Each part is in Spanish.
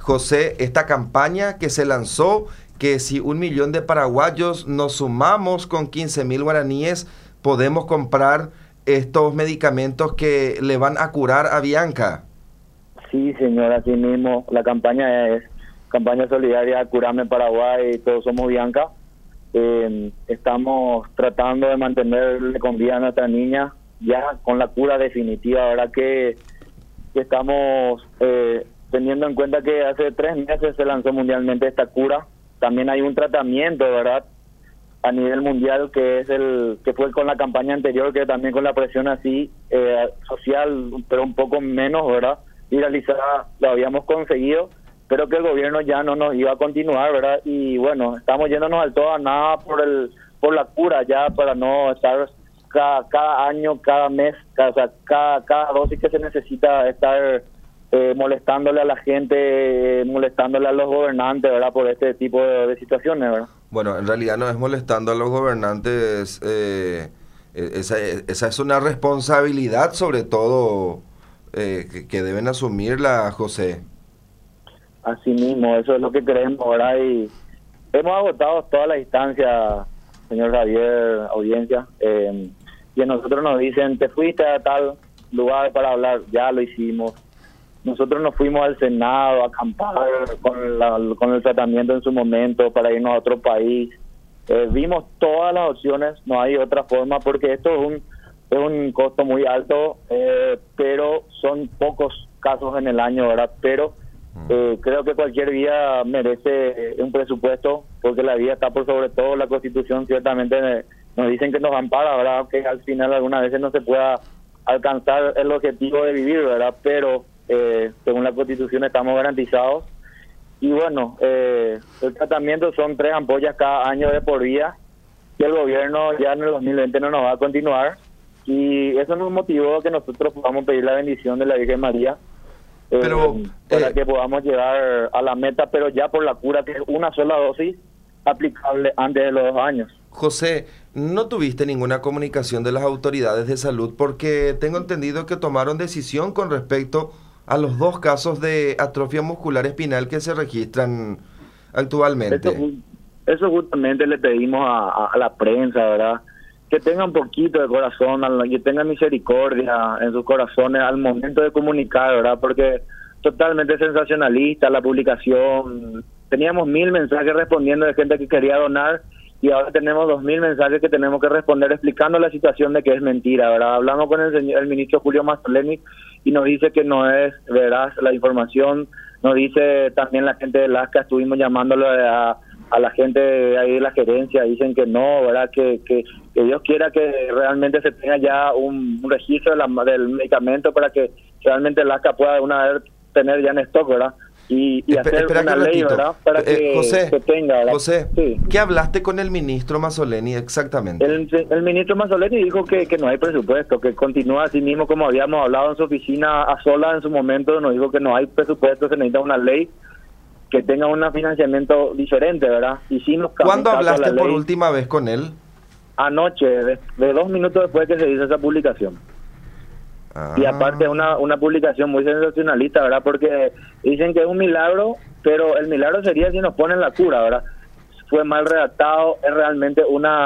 José, esta campaña que se lanzó, que si 1 millón de paraguayos nos sumamos con 15.000 guaraníes, podemos comprar estos medicamentos que le van a curar a Bianca. Sí, señor, así mismo. La campaña es campaña solidaria Curame Paraguay, todos somos Bianca. Estamos tratando de mantenerle con vida a nuestra niña, ya con la cura definitiva. Ahora que estamos teniendo en cuenta que hace 3 meses se lanzó mundialmente esta cura. También hay un tratamiento, ¿verdad?, a nivel mundial, que es que fue con la campaña anterior, que también con la presión así social, pero un poco menos, ¿verdad?, viralizada, lo habíamos conseguido, pero que el gobierno ya no nos iba a continuar, ¿verdad? Y bueno, estamos yéndonos al todo a nada por la cura, ya para no estar cada año, cada mes, cada dosis que se necesita estar molestándole a la gente, molestándole a los gobernantes, ¿verdad?, por este tipo de situaciones, ¿verdad? Bueno, en realidad no es molestando a los gobernantes, esa es una responsabilidad sobre todo que deben asumirla, José. Así mismo, eso es lo que queremos, ¿verdad? Y hemos agotado todas las instancias, señor Javier, audiencia, y a nosotros nos dicen, te fuiste a tal lugar para hablar, ya lo hicimos. Nosotros nos fuimos al Senado a acampar con el tratamiento en su momento para irnos a otro país. Vimos todas las opciones, no hay otra forma, porque esto es un costo muy alto, pero son pocos casos en el año, ¿verdad? Pero creo que cualquier vida merece un presupuesto, porque la vida está por sobre todo. La Constitución ciertamente nos dicen que nos ampara, ¿verdad?, aunque al final algunas veces no se pueda alcanzar el objetivo de vivir, ¿verdad?, pero según la Constitución estamos garantizados. Y bueno, el tratamiento son 3 ampollas cada año de por vida, y el gobierno ya en el 2020 no nos va a continuar, y eso nos motivó a que nosotros podamos pedir la bendición de la Virgen María, para que podamos llegar a la meta, pero ya por la cura, que es una sola dosis aplicable antes de los 2 años. José, ¿no tuviste ninguna comunicación de las autoridades de salud? Porque tengo entendido que tomaron decisión con respecto a los 2 casos de atrofia muscular espinal que se registran actualmente. Eso justamente le pedimos a la prensa, ¿verdad?, que tengan un poquito de corazón, que tengan misericordia en sus corazones al momento de comunicar, ¿verdad?, porque totalmente sensacionalista la publicación. Teníamos 1000 mensajes respondiendo de gente que quería donar, y ahora tenemos 2000 mensajes que tenemos que responder explicando la situación de que es mentira, ¿verdad? Hablamos con el ministro Julio Mazzoleni y nos dice que no es veraz la información. Nos dice también la gente de LASCA, estuvimos llamándolo a la gente de ahí de la gerencia, dicen que no, ¿verdad?, que Dios quiera que realmente se tenga ya un registro del medicamento para que realmente LASCA pueda una vez tener ya en stock, ¿verdad?, y hacer una ley, ¿verdad?, para que José, se tenga, ¿verdad? José, sí. ¿Qué hablaste con el ministro Mazzoleni exactamente? El ministro Mazzoleni dijo que no hay presupuesto, que continúa así mismo como habíamos hablado en su oficina a solas en su momento. Nos dijo que no hay presupuesto, se necesita una ley que tenga un financiamiento diferente, ¿verdad? ¿Cuándo hablaste por última vez con él? Anoche, de 2 minutos después que se hizo esa publicación. Y aparte una publicación muy sensacionalista, ¿verdad?, porque dicen que es un milagro, pero el milagro sería si nos ponen la cura, ¿verdad? Fue mal redactado, es realmente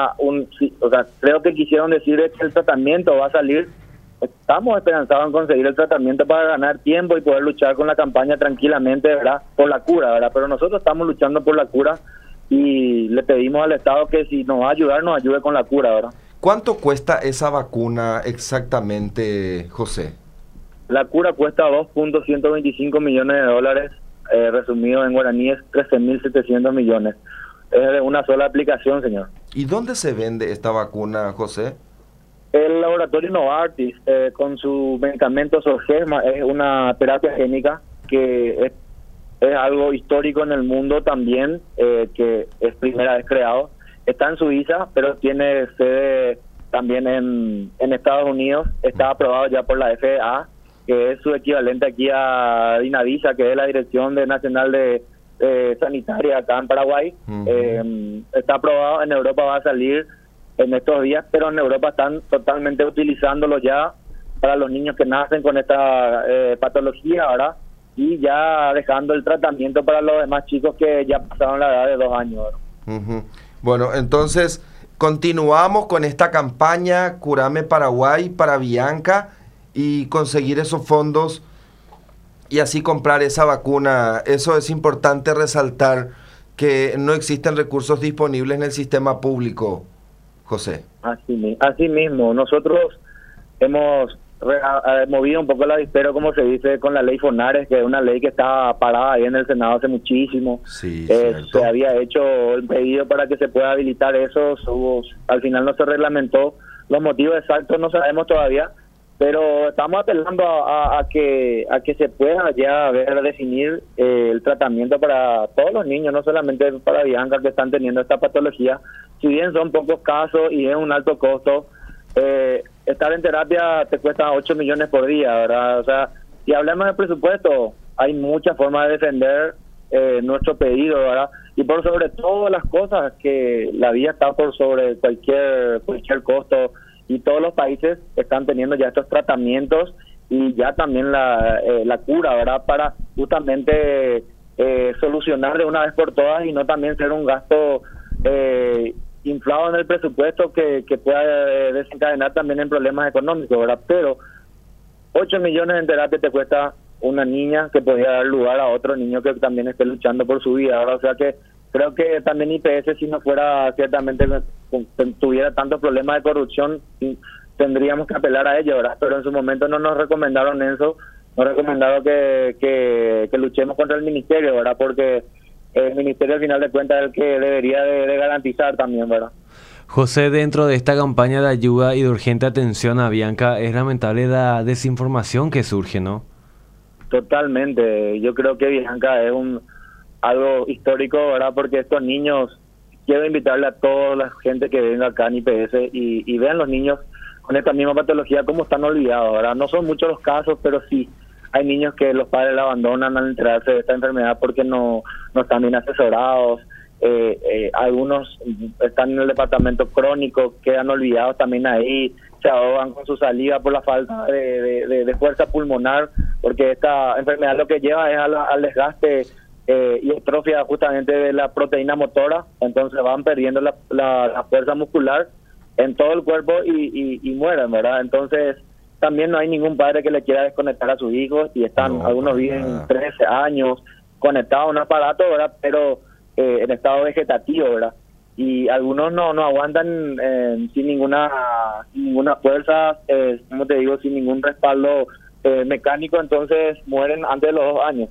creo que quisieron decir que el tratamiento va a salir. Estamos esperanzados en conseguir el tratamiento para ganar tiempo y poder luchar con la campaña tranquilamente, ¿verdad?, por la cura, ¿verdad? Pero nosotros estamos luchando por la cura y le pedimos al Estado que si nos va a ayudar, nos ayude con la cura, ¿verdad? ¿Cuánto cuesta esa vacuna exactamente, José? La cura cuesta $2.125 millones, resumido en guaraníes, 13.700 millones. Es de una sola aplicación, señor. ¿Y dónde se vende esta vacuna, José? El laboratorio Novartis, con su medicamento Zolgensma, es una terapia génica que es algo histórico en el mundo también, que es primera vez creado. Está en Suiza, pero tiene sede también en Estados Unidos. Está aprobado ya por la FDA, que es su equivalente aquí a Dinavisa, que es la Dirección Nacional de Sanitaria acá en Paraguay. Está aprobado, en Europa va a salir en estos días, pero en Europa están totalmente utilizándolo ya para los niños que nacen con esta patología, ¿verdad? y ya dejando el tratamiento para los demás chicos que ya pasaron la edad de 2 años. Ujú. Bueno, entonces continuamos con esta campaña Curame Paraguay para Bianca y conseguir esos fondos y así comprar esa vacuna. Eso es importante resaltar, que no existen recursos disponibles en el sistema público, José. Así mismo, nosotros hemos movido un poco el avispero, como se dice, con la ley Fonares, que es una ley que está parada ahí en el Senado hace muchísimo. Sí, se había hecho el pedido para que se pueda habilitar eso, al final no se reglamentó, los motivos exactos no sabemos todavía, pero estamos apelando a que se pueda ya definir el tratamiento para todos los niños, no solamente para Bianca, que están teniendo esta patología. Si bien son pocos casos y es un alto costo, estar en terapia te cuesta 8 millones por día, ¿verdad? O sea, si hablamos de presupuesto, hay muchas formas de defender nuestro pedido, ¿verdad? Y por sobre todas las cosas, que la vida está por sobre cualquier costo, y todos los países están teniendo ya estos tratamientos y ya también la cura, ¿verdad? Para justamente solucionar de una vez por todas y no también ser un gasto inflado en el presupuesto que pueda desencadenar también en problemas económicos, ¿verdad? Pero 8 millones en terapia te cuesta una niña que podría dar lugar a otro niño que también esté luchando por su vida, ¿verdad? O sea que creo que también IPS, si no fuera ciertamente, tuviera tantos problemas de corrupción, tendríamos que apelar a ello, ¿verdad? Pero en su momento no nos recomendaron eso, nos recomendaron que luchemos contra el ministerio, ¿verdad? Porque el ministerio al final de cuentas es el que debería de garantizar también, ¿verdad? José, dentro de esta campaña de ayuda y de urgente atención a Bianca, es lamentable la desinformación que surge, ¿no? Totalmente, yo creo que Bianca es algo histórico, ¿verdad? Porque estos niños, quiero invitarle a toda la gente que venga acá en IPS y vean los niños con esta misma patología cómo están olvidados, ¿verdad? No son muchos los casos, pero sí hay niños que los padres la abandonan al enterarse de esta enfermedad porque no están bien asesorados. Algunos están en el departamento crónico, quedan olvidados también ahí, se ahogan con su saliva por la falta de fuerza pulmonar, porque esta enfermedad lo que lleva es al desgaste y atrofia justamente de la proteína motora, entonces van perdiendo la fuerza muscular en todo el cuerpo y mueren, ¿verdad? Entonces también no hay ningún padre que le quiera desconectar a sus hijos y algunos viven 13 años conectados a un aparato, ¿verdad? Pero en estado vegetativo, ¿verdad? Y algunos no aguantan sin ninguna fuerza, como te digo, sin ningún respaldo mecánico, entonces mueren antes de los 2 años.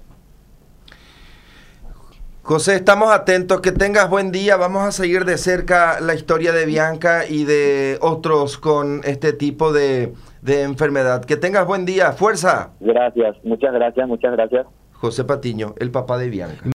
José, estamos atentos, que tengas buen día. Vamos a seguir de cerca la historia de Bianca y de otros con este tipo de enfermedad. Que tengas buen día, fuerza. Gracias, muchas gracias. José Patiño, el papá de Bianca.